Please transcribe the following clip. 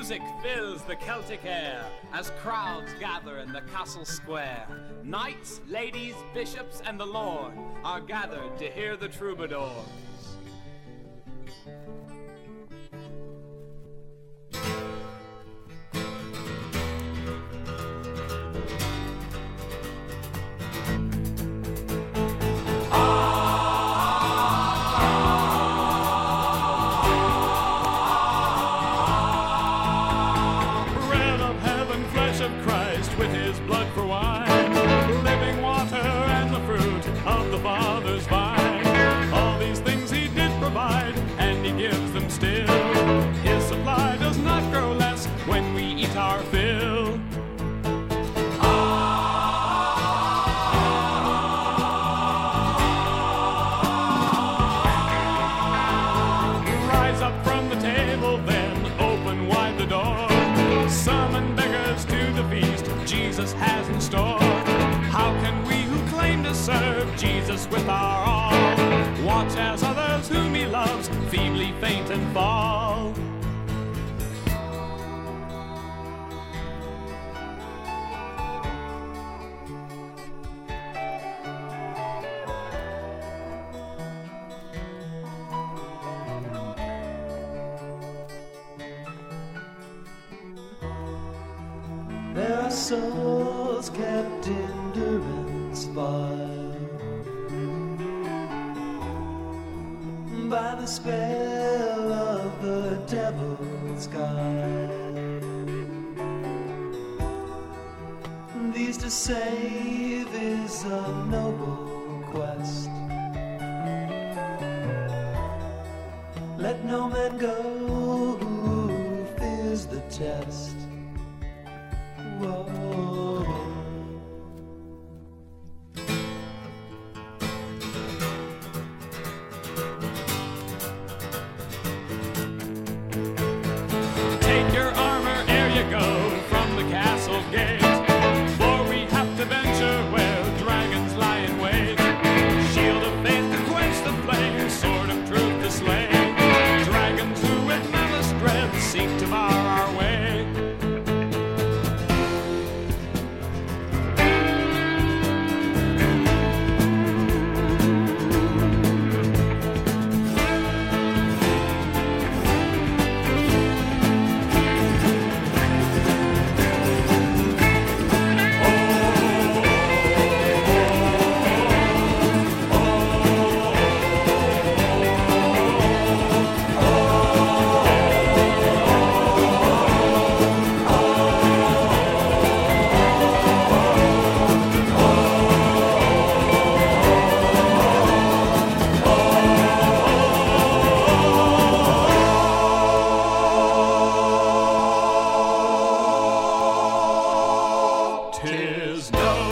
Music fills the Celtic air as crowds gather in the castle square. Knights, ladies, bishops, and the Lord are gathered to hear the troubadours. With his blood for wine, living water and the fruit of the Father's vine. All these things he did provide, and he gives them still. His supply does not grow less when we eat our fill. Rise up from the table, then open wide the door. Summon beggars to the feast Jesus has in store. How can we who claim to serve Jesus with our all watch as others whom he loves feebly faint and fall? There are souls kept in durance by the spell of the devil's guile. These to save is a noble quest. Let no man go who fears the test. Whoa. Take your armor ere you go from the castle gate, for we have to venture where dragons lie in wait. Shield of faith to quench the flame, sword of truth to slay dragons who with malice dread seek to bar our way. Tis no